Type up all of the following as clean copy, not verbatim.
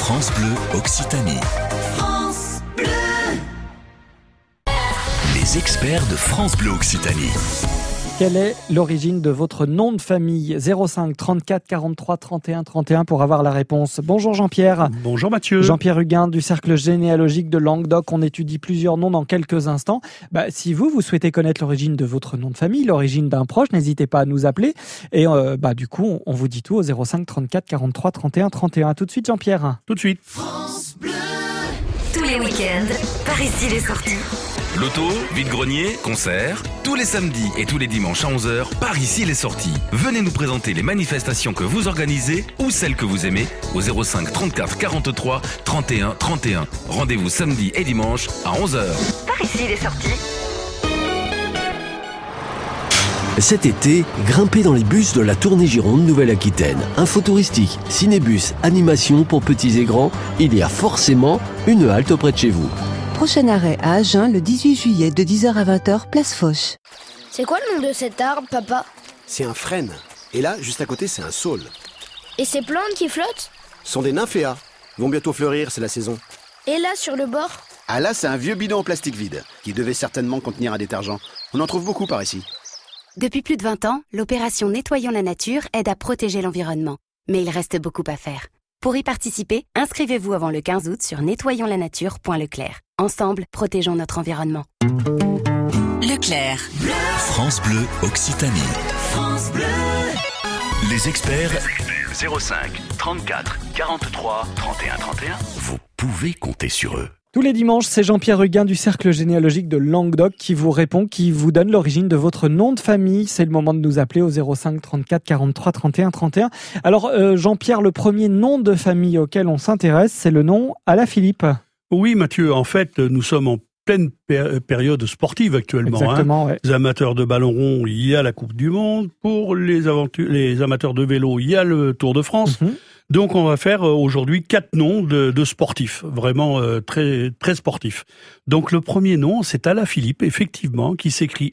France Bleu Occitanie. France Bleu. Les experts de France Bleu Occitanie. Quelle est l'origine de votre nom de famille ? 05 34 43 31 31 pour avoir la réponse. Bonjour Jean-Pierre. Bonjour Mathieu. Jean-Pierre Huguin du Cercle généalogique de Languedoc. On étudie plusieurs noms dans quelques instants. Si vous souhaitez connaître l'origine de votre nom de famille, l'origine d'un proche, n'hésitez pas à nous appeler. Et du coup, on vous dit tout au 05 34 43 31 31. À tout de suite Jean-Pierre. Tout de suite. France Bleu. Tous les week-ends, par ici les sorties. Loto, vide-grenier, concert, tous les samedis et tous les dimanches à 11h, par ici les sorties. Venez nous présenter les manifestations que vous organisez ou celles que vous aimez au 05 34 43 31 31. Rendez-vous samedi et dimanche à 11h. Par ici les sorties. Cet été, grimpez dans les bus de la Tournée Gironde Nouvelle-Aquitaine. Info touristique, cinébus, animation pour petits et grands, il y a forcément une halte auprès de chez vous. Prochain arrêt à Agen le 18 juillet de 10h à 20h, place Foch. C'est quoi le nom de cet arbre, papa ? C'est un frêne. Et là, juste à côté, c'est un saule. Et ces plantes qui flottent ? Ce sont des nymphéas. Ils vont bientôt fleurir, c'est la saison. Et là, sur le bord ? Ah là, c'est un vieux bidon en plastique vide, qui devait certainement contenir un détergent. On en trouve beaucoup par ici. Depuis plus de 20 ans, l'opération Nettoyons la nature aide à protéger l'environnement. Mais il reste beaucoup à faire. Pour y participer, inscrivez-vous avant le 15 août sur nettoyonslanature.leclerc. Ensemble, protégeons notre environnement. Leclerc. France Bleu Occitanie. France Bleu. Les experts 05 34 43 31 31. Vous pouvez compter sur eux. Tous les dimanches, c'est Jean-Pierre Huguin du Cercle généalogique de Languedoc qui vous répond, qui vous donne l'origine de votre nom de famille. C'est le moment de nous appeler au 05 34 43 31 31. Alors Jean-Pierre, le premier nom de famille auquel on s'intéresse, c'est le nom Alaphilippe. Oui Mathieu, en fait, nous sommes en pleine période sportive actuellement. Exactement, ouais. Les amateurs de ballon rond, il y a la Coupe du Monde. Pour les amateurs de vélo, il y a le Tour de France. Donc on va faire aujourd'hui 4 noms de sportifs, vraiment très très sportifs. Donc le premier nom, c'est Alaphilippe, effectivement, qui s'écrit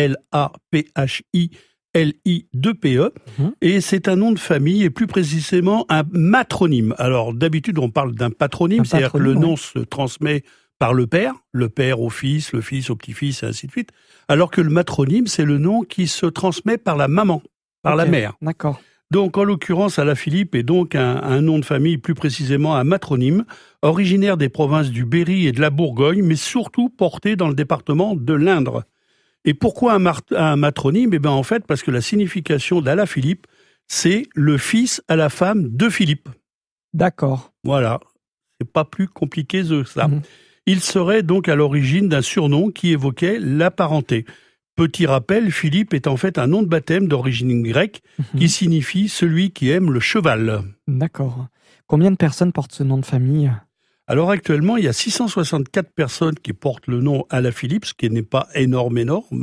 A-L-A-P-H-I-L-I-2-P-E. Et c'est un nom de famille, et plus précisément un matronyme. Alors d'habitude, on parle d'un patronyme, c'est-à-dire que le nom se transmet par le père au fils, le fils au petit-fils, et ainsi de suite. Alors que le matronyme, c'est le nom qui se transmet par la maman, par la mère. D'accord. Donc, en l'occurrence, Alaphilippe est donc un nom de famille, plus précisément un matronyme, originaire des provinces du Berry et de la Bourgogne, mais surtout porté dans le département de l'Indre. Et pourquoi un matronyme ? Eh bien, en fait, parce que la signification d'Alaphilippe, c'est le fils à la femme de Philippe. D'accord. Voilà. C'est pas plus compliqué que ça. Il serait donc à l'origine d'un surnom qui évoquait la parenté. Petit rappel, Philippe est en fait un nom de baptême d'origine grecque qui signifie celui qui aime le cheval. D'accord. Combien de personnes portent ce nom de famille ? Alors actuellement, il y a 664 personnes qui portent le nom Alaphilippe, ce qui n'est pas énorme.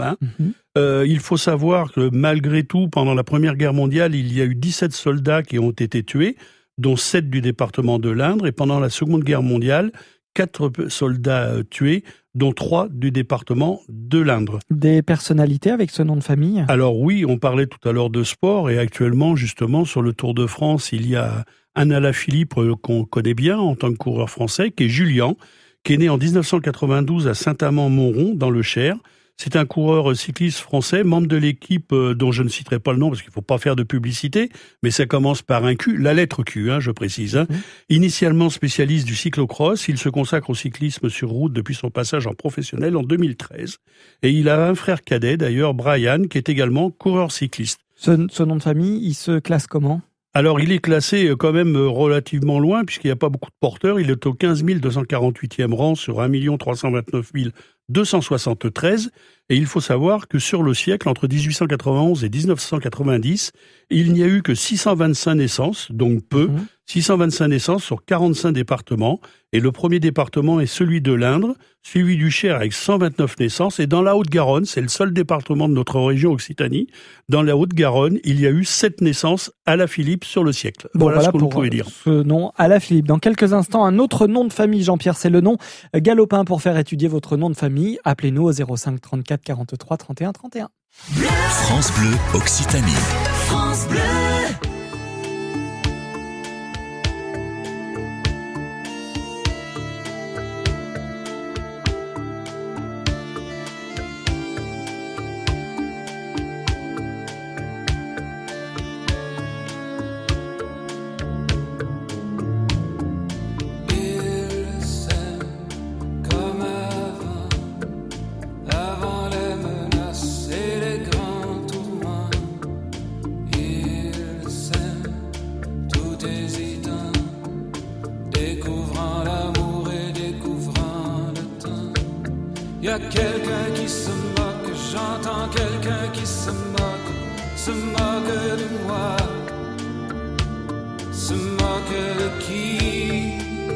Il faut savoir que malgré tout, pendant la Première Guerre mondiale, il y a eu 17 soldats qui ont été tués, dont 7 du département de l'Indre. Et pendant la Seconde Guerre mondiale, 4 soldats tués, dont 3 du département de l'Indre. Des personnalités avec ce nom de famille ? Alors oui, on parlait tout à l'heure de sport, et actuellement, justement, sur le Tour de France, il y a un Alaphilippe qu'on connaît bien en tant que coureur français, qui est Julien, qui est né en 1992 à Saint-Amand-Montrond, dans le Cher. C'est un coureur cycliste français, membre de l'équipe dont je ne citerai pas le nom parce qu'il ne faut pas faire de publicité, mais ça commence par un Q, la lettre Q, je précise. Initialement spécialiste du cyclocross, il se consacre au cyclisme sur route depuis son passage en professionnel en 2013. Et il a un frère cadet, d'ailleurs, Brian, qui est également coureur cycliste. Ce nom de famille, il se classe comment ? Alors, il est classé quand même relativement loin, puisqu'il n'y a pas beaucoup de porteurs. Il est au 15 248e rang sur 1 329 273. Et il faut savoir que sur le siècle, entre 1891 et 1990, il n'y a eu que 625 naissances, donc peu, 625 naissances sur 45 départements. Et le premier département est celui de l'Indre, suivi du Cher avec 129 naissances. Et dans la Haute-Garonne, c'est le seul département de notre région Occitanie, dans la Haute-Garonne, il y a eu 7 naissances Alaphilippe sur le siècle. Voilà ce que vous pouvez dire. Ce nom Alaphilippe. Dans quelques instants, un autre nom de famille, Jean-Pierre, c'est le nom galopin. Pour faire étudier votre nom de famille, appelez-nous au 05 34 43 31 31. France Bleu Occitanie. France Bleu. y a quelqu'un qui se moque, j'entends quelqu'un qui se moque de moi, se moque de qui?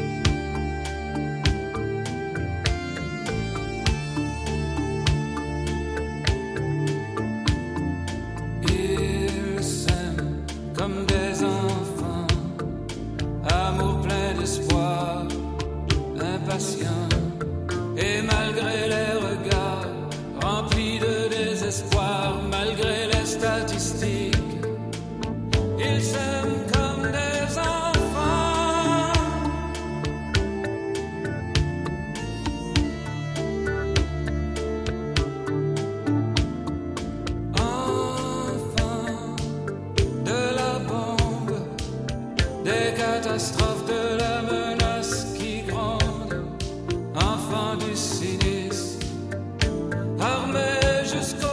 Ils s'aiment comme des enfants, amour plein d'espoir, impatient, et malgré les regards remplis de désespoir, malgré les statistiques, ils s'aiment comme des enfants. Enfants de la bombe, des catastrophes, de la menace qui gronde, enfants du cynisme, armés jusqu'aux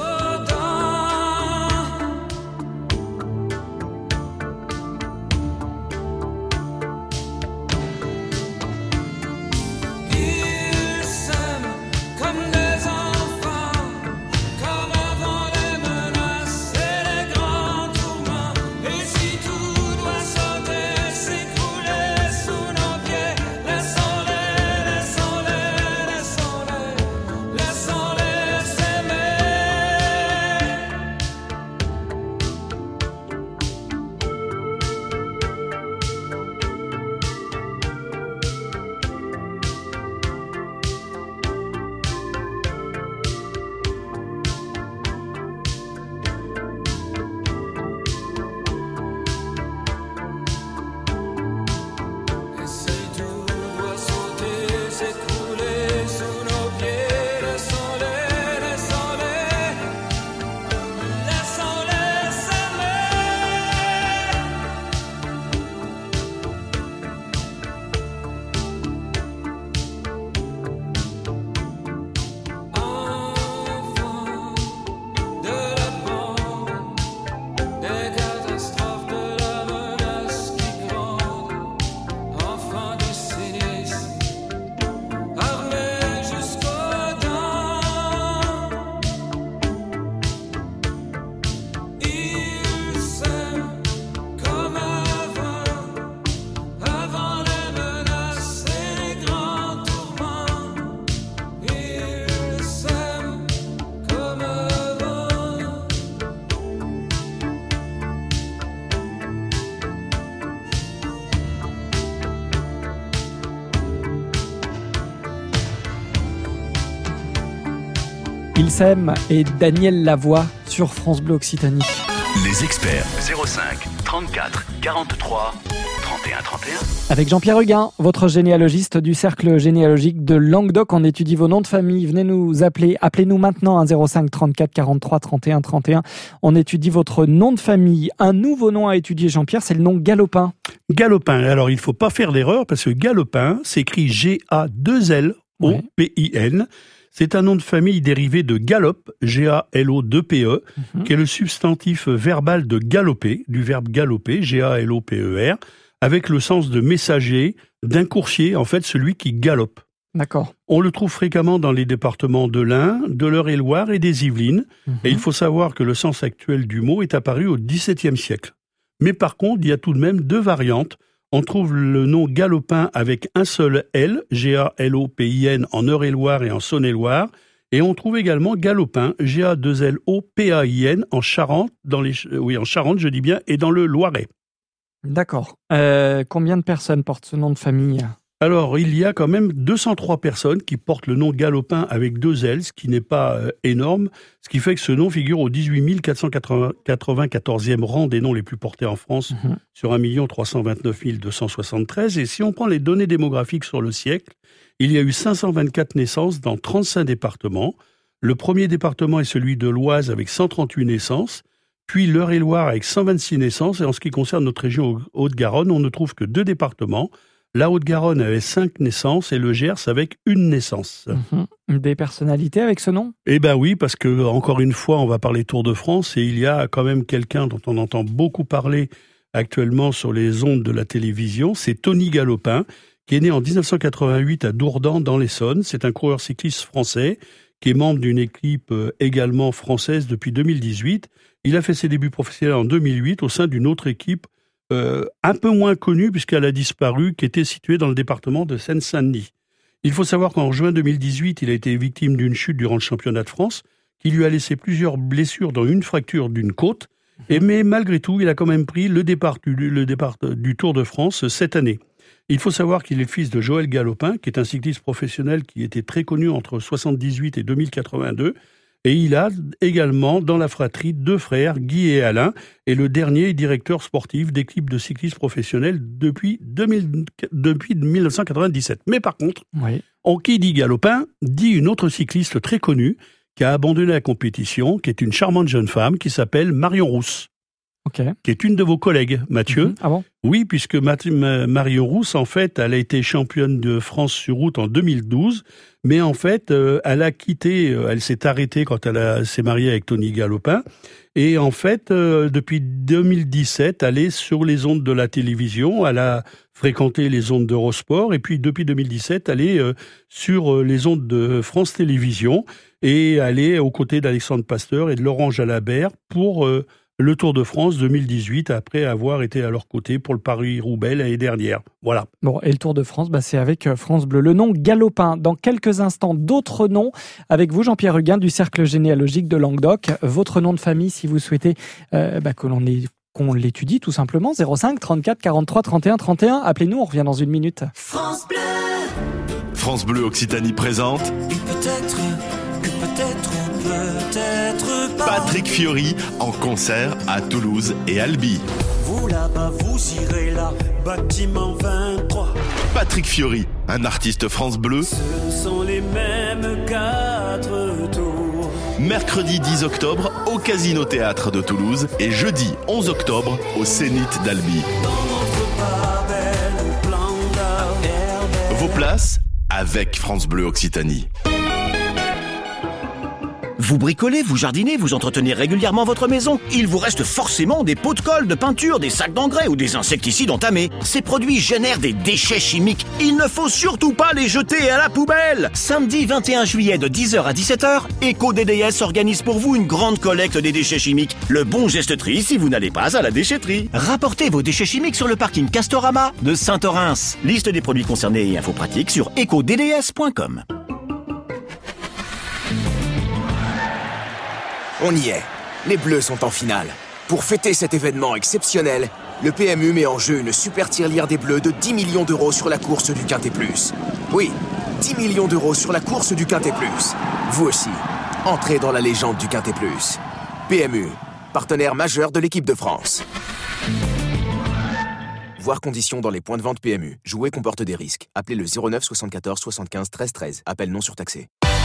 Ils s'aiment et Daniel Lavoie sur France Bleu Occitanie. Les experts 05 34 43 31 31. Avec Jean-Pierre Huguin, votre généalogiste du cercle généalogique de Languedoc, on étudie vos noms de famille. Venez nous appeler, appelez-nous maintenant à 05 34 43 31 31. On étudie votre nom de famille. Un nouveau nom à étudier, Jean-Pierre, c'est le nom Galopin. Galopin, alors il ne faut pas faire d'erreur parce que Galopin s'écrit G-A-2-L-O-P-I-N. C'est un nom de famille dérivé de galop, G-A-L-O-2-P-E, qui est le substantif verbal de galoper, du verbe galoper, G-A-L-O-P-E-R, avec le sens de messager, d'un coursier, en fait celui qui galope. D'accord. On le trouve fréquemment dans les départements de l'Ain, de l'Eure-et-Loir et des Yvelines, et il faut savoir que le sens actuel du mot est apparu au XVIIe siècle. Mais par contre, il y a tout de même deux variantes. On trouve le nom Galopin avec un seul L, G-A-L-O-P-I-N, en Eure-et-Loir et en Saône-et-Loire. Et on trouve également Galopin, G-A-2-L-O-P-A-I-N, en Charente, en Charente, je dis bien, et dans le Loiret. D'accord. Combien de personnes portent ce nom de famille ? Alors, il y a quand même 203 personnes qui portent le nom Galopin avec deux L, ce qui n'est pas énorme, ce qui fait que ce nom figure au 18 494e rang des noms les plus portés en France, sur 1 329 273. Et si on prend les données démographiques sur le siècle, il y a eu 524 naissances dans 35 départements. Le premier département est celui de l'Oise avec 138 naissances, puis l'Eure-et-Loir avec 126 naissances. Et en ce qui concerne notre région Haute-Garonne, on ne trouve que 2 départements. La Haute-Garonne avait 5 naissances et le Gers avec 1 naissance. Des personnalités avec ce nom ? Eh ben oui, parce que encore une fois, on va parler Tour de France et il y a quand même quelqu'un dont on entend beaucoup parler actuellement sur les ondes de la télévision, c'est Tony Galopin, qui est né en 1988 à Dourdan dans l'Essonne. C'est un coureur cycliste français qui est membre d'une équipe également française depuis 2018. Il a fait ses débuts professionnels en 2008 au sein d'une autre équipe un peu moins connue puisqu'elle a disparu, qui était située dans le département de Seine-Saint-Denis. Il faut savoir qu'en juin 2018, il a été victime d'une chute durant le championnat de France qui lui a laissé plusieurs blessures dont une fracture d'une côte. Mais malgré tout, il a quand même pris le départ du Tour de France cette année. Il faut savoir qu'il est le fils de Joël Galopin, qui est un cycliste professionnel qui était très connu entre 1978 et 2082. Et il a également dans la fratrie 2 frères, Guy et Alain, et le dernier est directeur sportif d'équipe de cyclistes professionnels depuis 1997. Mais par contre, qui dit Galopin, dit une autre cycliste très connue qui a abandonné la compétition, qui est une charmante jeune femme qui s'appelle Marion Rousse. Qui est une de vos collègues, Mathieu. Ah bon ? Oui, puisque Marion Rousse, en fait, elle a été championne de France sur route en 2012, mais en fait, elle a quitté, elle s'est arrêtée quand elle s'est mariée avec Tony Galopin, et en fait, depuis 2017, elle est sur les ondes de la télévision, elle a fréquenté les ondes d'Eurosport, et puis depuis 2017, elle est sur les ondes de France Télévisions, et elle est aux côtés d'Alexandre Pasteur et de Laurent Jalabert pour le Tour de France 2018, après avoir été à leur côté pour le Paris-Roubaix l'année dernière. Voilà. Bon, et le Tour de France, c'est avec France Bleu. Le nom Galopin. Dans quelques instants, d'autres noms avec vous, Jean-Pierre Huguin, du Cercle généalogique de Languedoc. Votre nom de famille, si vous souhaitez qu'on l'étudie, tout simplement. 05 34 43 31 31. Appelez-nous, on revient dans une minute. France Bleu. France Bleu Occitanie présente. Peut-être pas. Patrick Fiori en concert à Toulouse et Albi. Vous là-bas, vous irez là, bâtiment 23. Patrick Fiori, un artiste France Bleu. Ce sont les mêmes 4 tours. Mercredi 10 octobre au Casino Théâtre de Toulouse et jeudi 11 octobre au Zénith d'Albi. Vos places avec France Bleu Occitanie. Vous bricolez, vous jardinez, vous entretenez régulièrement votre maison. Il vous reste forcément des pots de colle, de peinture, des sacs d'engrais ou des insecticides entamés. Ces produits génèrent des déchets chimiques. Il ne faut surtout pas les jeter à la poubelle. Samedi 21 juillet de 10h à 17h, EcoDDS organise pour vous une grande collecte des déchets chimiques. Le bon geste tri si vous n'allez pas à la déchetterie. Rapportez vos déchets chimiques sur le parking Castorama de Saint-Orens. Liste des produits concernés et infos pratiques sur ecodds.com. On y est. Les Bleus sont en finale. Pour fêter cet événement exceptionnel, le PMU met en jeu une super tirelire des Bleus de 10 millions d'euros sur la course du Quintet Plus. Oui, 10 millions d'euros sur la course du Quintet Plus. Vous aussi, entrez dans la légende du Quintet Plus. PMU, partenaire majeur de l'équipe de France. Voir conditions dans les points de vente PMU. Jouer comporte des risques. Appelez le 09 74 75 13 13. Appel non surtaxé.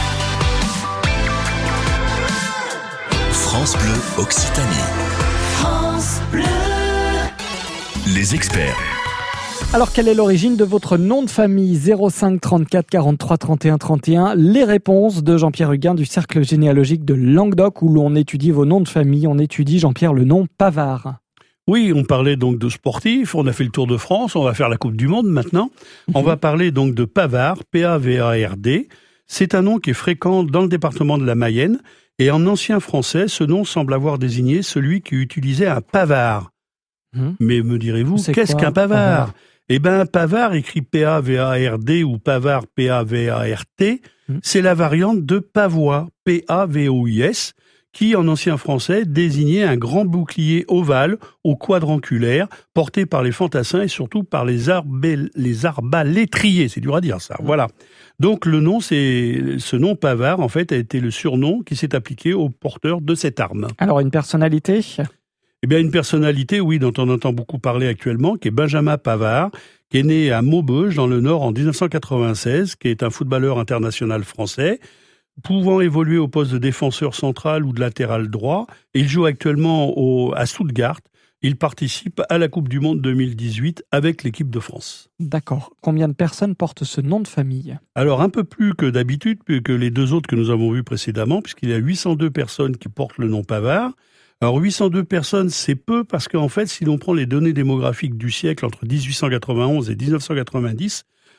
France Bleu Occitanie. France Bleu. Les experts. Alors, quelle est l'origine de votre nom de famille ? 05 34 43 31 31. Les réponses de Jean-Pierre Huguin du Cercle généalogique de Languedoc, où l'on étudie vos noms de famille. On étudie, Jean-Pierre, le nom Pavard. Oui, on parlait donc de sportifs, on a fait le Tour de France, on va faire la Coupe du Monde maintenant. On va parler donc de Pavard, P-A-V-A-R-D. C'est un nom qui est fréquent dans le département de la Mayenne. Et en ancien français, ce nom semble avoir désigné celui qui utilisait un pavard. Mais me direz-vous, qu'est-ce qu'un pavard ? Eh bien, pavard, écrit P-A-V-A-R-D ou pavard, P-A-V-A-R-T, c'est la variante de pavois, P-A-V-O-I-S, qui, en ancien français, désignait un grand bouclier ovale au quadrangulaire, porté par les fantassins et surtout par les arbalétriers. C'est dur à dire, ça. Voilà. Donc, ce nom Pavard, en fait, a été le surnom qui s'est appliqué aux porteurs de cette arme. Alors, une personnalité ? Eh bien, une personnalité, oui, dont on entend beaucoup parler actuellement, qui est Benjamin Pavard, qui est né à Maubeuge, dans le Nord, en 1996, qui est un footballeur international français, pouvant évoluer au poste de défenseur central ou de latéral droit. Il joue actuellement à Stuttgart. Il participe à la Coupe du Monde 2018 avec l'équipe de France. D'accord. Combien de personnes portent ce nom de famille ? Alors, un peu plus que d'habitude, que les deux autres que nous avons vus précédemment, puisqu'il y a 802 personnes qui portent le nom Pavard. Alors, 802 personnes, c'est peu parce qu'en fait, si l'on prend les données démographiques du siècle entre 1891 et 1990,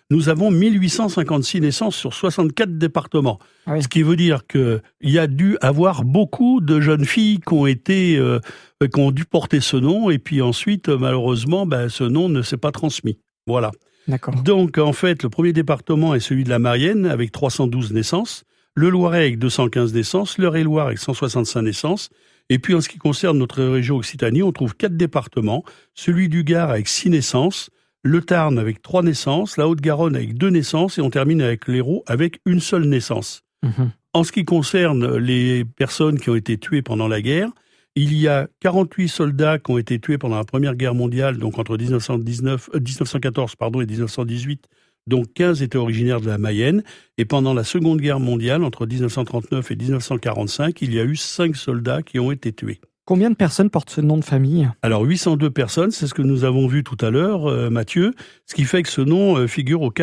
nous avons 1856 naissances sur 64 départements. Oui. Ce qui veut dire qu'il y a dû avoir beaucoup de jeunes filles qui ont dû porter ce nom, et puis ensuite, malheureusement, ce nom ne s'est pas transmis. Voilà. D'accord. Donc, en fait, le premier département est celui de la Mayenne, avec 312 naissances, le Loiret avec 215 naissances, l'Eure-et-Loir avec 165 naissances, et puis en ce qui concerne notre région Occitanie, on trouve 4 départements, celui du Gard avec 6 naissances, le Tarn avec 3 naissances, la Haute-Garonne avec 2 naissances, et on termine avec l'Hérault avec une seule naissance. En ce qui concerne les personnes qui ont été tuées pendant la guerre, il y a 48 soldats qui ont été tués pendant la Première Guerre mondiale, donc entre 1914 et 1918, dont 15 étaient originaires de la Mayenne. Et pendant la Seconde Guerre mondiale, entre 1939 et 1945, il y a eu 5 soldats qui ont été tués. Combien de personnes portent ce nom de famille ? Alors 802 personnes, c'est ce que nous avons vu tout à l'heure, Mathieu, ce qui fait que ce nom figure au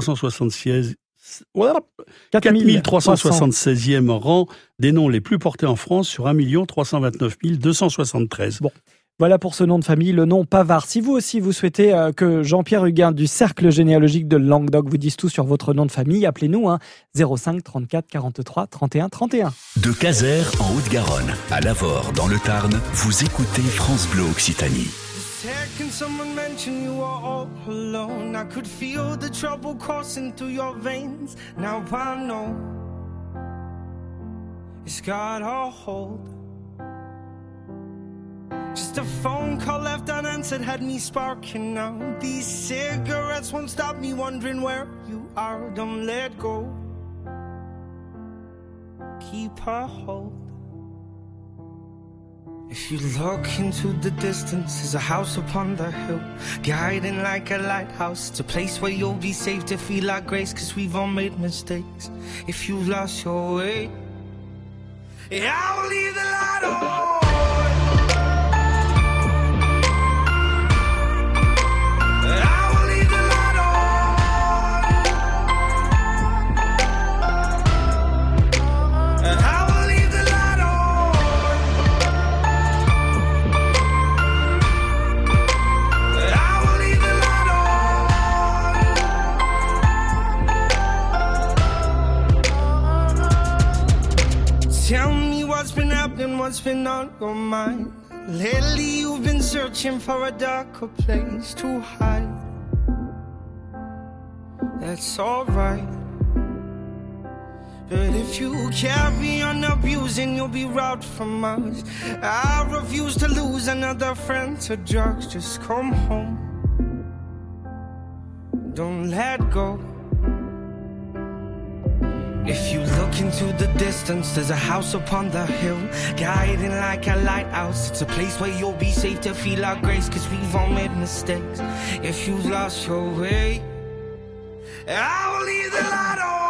4376e rang des noms les plus portés en France sur 1 329 273. Bon, voilà pour ce nom de famille, le nom Pavard. Si vous aussi vous souhaitez que Jean-Pierre Huguin du Cercle généalogique de Languedoc vous dise tout sur votre nom de famille, appelez-nous 05 34 43 31 31. De Casères en Haute-Garonne à Lavore dans le Tarn, vous écoutez France Bleu Occitanie. Can someone mention you are all alone? I could feel the trouble coursing through your veins. Now I know it's got a hold. Just a phone call left unanswered had me sparking now. These cigarettes won't stop me wondering where you are. Don't let go. Keep a hold. If you look into the distance, there's a house upon the hill, guiding like a lighthouse. It's a place where you'll be safe to feel our grace, 'cause we've all made mistakes. If you've lost your way, yeah, I will leave the light on. Tell me what's been happening, what's been on your mind. Lately you've been searching for a darker place to hide. That's alright. But if you carry on abusing, you'll be robbed from us. I refuse to lose another friend to drugs. Just come home. Don't let go. If you look into the distance, there's a house upon the hill, guiding like a lighthouse. It's a place where you'll be safe to feel our grace, 'cause we've all made mistakes. If you've lost your way, I will leave the light on.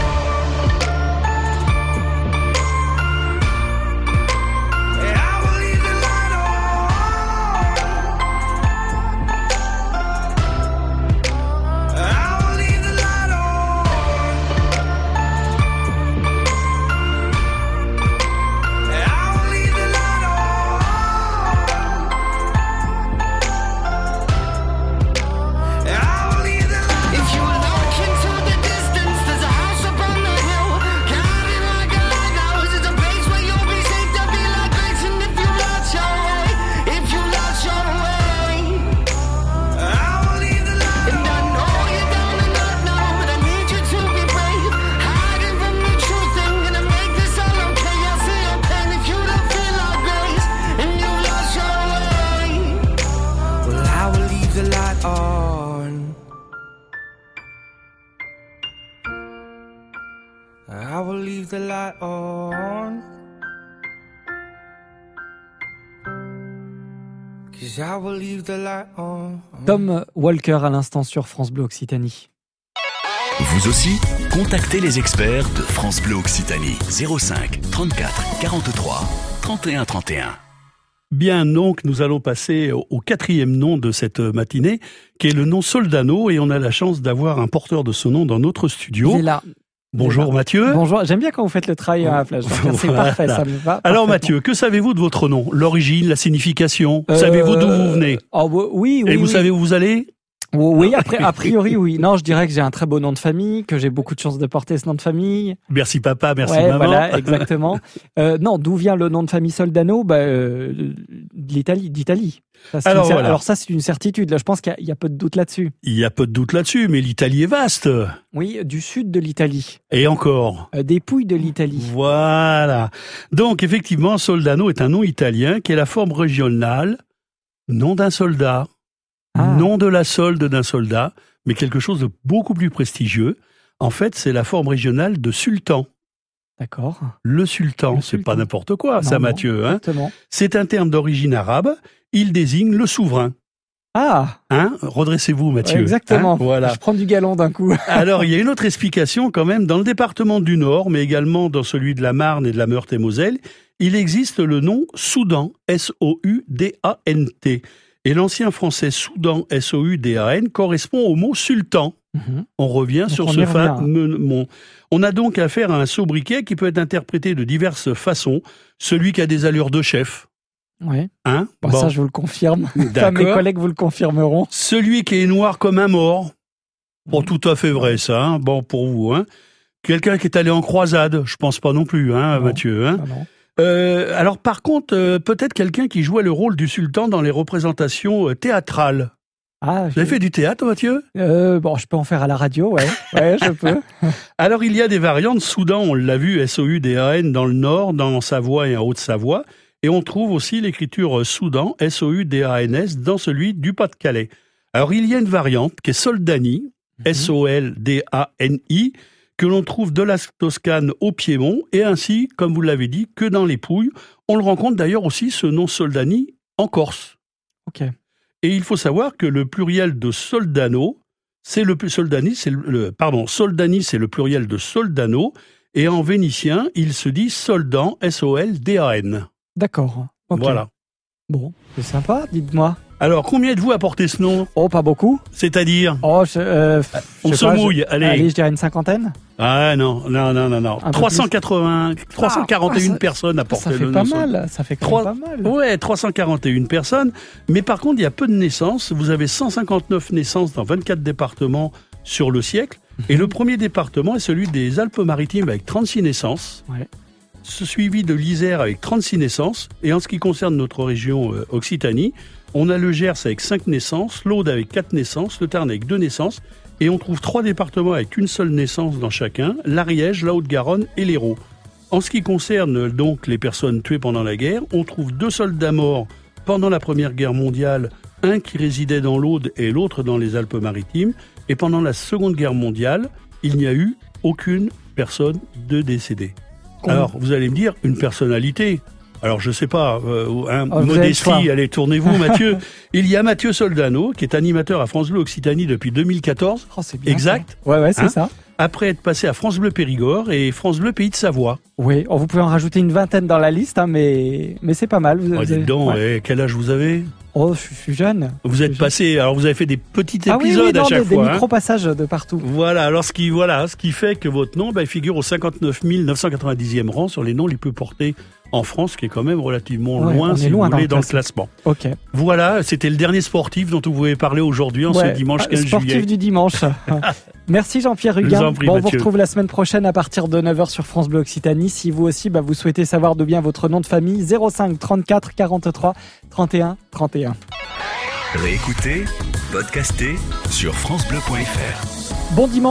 I will leave the light on, 'cause I will leave the light on. Tom Walker à l'instant sur France Bleu Occitanie. Vous aussi, contactez les experts de France Bleu Occitanie. 05 34 43 31 31. Bien, donc, nous allons passer au 4e nom de cette matinée, qui est le nom Soldano, et on a la chance d'avoir un porteur de ce nom dans notre studio. Il est là. Bonjour Mathieu. Bonjour, j'aime bien quand vous faites le travail à la plage. C'est parfait, ça me va. Alors Mathieu, que savez-vous de votre nom? L'origine, la signification? Savez-vous d'où vous venez? Oui. Et vous savez où vous allez? Oui, a priori, oui. Non, je dirais que j'ai un très beau nom de famille, que j'ai beaucoup de chance de porter ce nom de famille. Merci papa, merci ouais, maman. Voilà, exactement. Non, d'où vient le nom de famille Soldano? D'Italie. Alors ça, c'est une certitude. Là, je pense qu'il y a peu de doute là-dessus. Il y a peu de doute là-dessus, mais l'Italie est vaste. Oui, du sud de l'Italie. Et encore. Des Pouilles de l'Italie. Voilà. Donc, effectivement, Soldano est un nom italien qui est la forme régionale, nom d'un soldat. Non de la solde d'un soldat, mais quelque chose de beaucoup plus prestigieux. En fait, c'est la forme régionale de sultan. D'accord. Le sultan, c'est pas n'importe quoi, ça, Mathieu. Exactement. C'est un terme d'origine arabe. Il désigne le souverain. Ah. Redressez-vous, Mathieu. Ouais, exactement. Voilà. Je prends du galon d'un coup. Alors, il y a une autre explication quand même. Dans le département du Nord, mais également dans celui de la Marne et de la Meurthe-et-Moselle, il existe le nom Soudan, S-O-U-D-A-N-T. Et l'ancien français Soudan, S-O-U-D-A-N, correspond au mot sultan. On revient sur ce fameux mot. On a donc affaire à un sobriquet qui peut être interprété de diverses façons. Celui qui a des allures de chef. Oui. Ça, je vous le confirme. Enfin, mes collègues vous le confirmeront. Celui qui est noir comme un mort. Bon, tout à fait vrai, ça. Bon, pour vous. Quelqu'un qui est allé en croisade. Je pense pas non plus, Mathieu. Non. Alors par contre, peut-être quelqu'un qui jouait le rôle du sultan dans les représentations théâtrales. Vous avez fait du théâtre, Mathieu ? Je peux en faire à la radio, ouais. Ouais, je peux. Alors il y a des variantes. Soudan, on l'a vu, S-O-U-D-A-N dans le Nord, dans Savoie et en Haute-Savoie. Et on trouve aussi l'écriture Soudan, S-O-U-D-A-N-S, dans celui du Pas-de-Calais. Alors il y a une variante qui est Soldani, S-O-L-D-A-N-I, que l'on trouve de la Toscane au Piémont, et ainsi, comme vous l'avez dit, que dans les Pouilles. On le rencontre d'ailleurs aussi, ce nom Soldani, en Corse. Ok. Et il faut savoir que le pluriel de Soldano, Soldani, c'est le pluriel de Soldano, et en vénitien, il se dit Soldan, S-O-L-D-A-N. D'accord. Okay. Voilà. Bon, c'est sympa, dites-moi. Alors, combien êtes-vous à porter ce nom ? Oh, pas beaucoup. C'est-à-dire ? On se mouille, allez. Je dirais une cinquantaine. Ah non. 341 personnes à porter le nom. Ça fait quand même pas mal. Ouais, 341 personnes. Mais par contre, il y a peu de naissances. Vous avez 159 naissances dans 24 départements sur le siècle. Et le premier département est celui des Alpes-Maritimes avec 36 naissances. Ouais. Suivi de l'Isère avec 36 naissances. Et en ce qui concerne notre région Occitanie, on a le Gers avec 5 naissances, l'Aude avec 4 naissances, le Tarn avec 2 naissances, et on trouve 3 départements avec une seule naissance dans chacun, l'Ariège, la Haute-Garonne et l'Hérault. En ce qui concerne donc les personnes tuées pendant la guerre, on trouve 2 soldats morts pendant la Première Guerre mondiale, un qui résidait dans l'Aude et l'autre dans les Alpes-Maritimes, et pendant la Seconde Guerre mondiale, il n'y a eu aucune personne de décédée. Alors, vous allez me dire, une personnalité. Alors, je sais pas, modestie, allez, tournez-vous, Mathieu. Il y a Mathieu Soldano, qui est animateur à France Bleu Occitanie depuis 2014. Oh, c'est bien. Exact. Ça. Ouais, c'est ça. Après être passé à France Bleu Périgord et France Bleu Pays de Savoie. Oui, vous pouvez en rajouter une vingtaine dans la liste, mais c'est pas mal. Dites donc, quel âge vous avez ? Oh, je suis jeune. Vous êtes passé, alors vous avez fait des petits épisodes à chaque fois. Des micro-passages de partout. Voilà, alors ce qui fait que votre nom figure au 59 990e rang sur les noms les plus portés en France, qui est quand même relativement loin, si vous voulez, dans le classement. Ok. Voilà, c'était le dernier sportif dont vous pouvez parler aujourd'hui, ce dimanche 15 juillet. Sportif du dimanche. Merci Jean-Pierre Huguin. On vous retrouve la semaine prochaine à partir de 9h sur France Bleu Occitanie. Si vous aussi, vous souhaitez savoir d'où vient votre nom de famille, 05 34 43 31 31. Réécoutez, podcastez sur francebleu.fr. Bon dimanche.